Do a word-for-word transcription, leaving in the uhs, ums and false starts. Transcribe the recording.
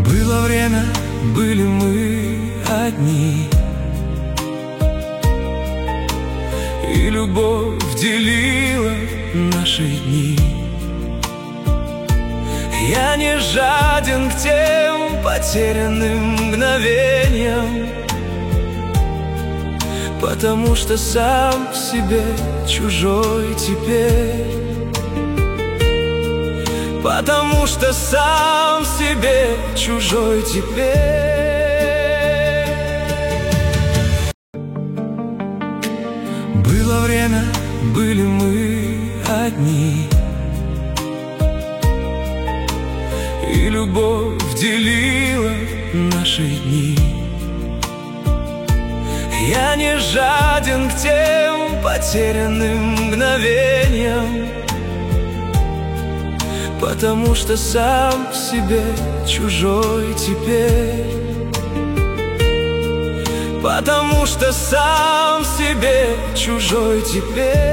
Было время, были мы одни, и любовь делила наши дни. Я не жаден к тем потерянным мгновениям, потому что сам себе чужой теперь. Потому что сам себе чужой теперь. Было время, были мы одни, и любовь делила наши дни. Я не жаден к тем потерянным мгновениям, потому что сам себе чужой теперь. Потому что сам себе чужой теперь.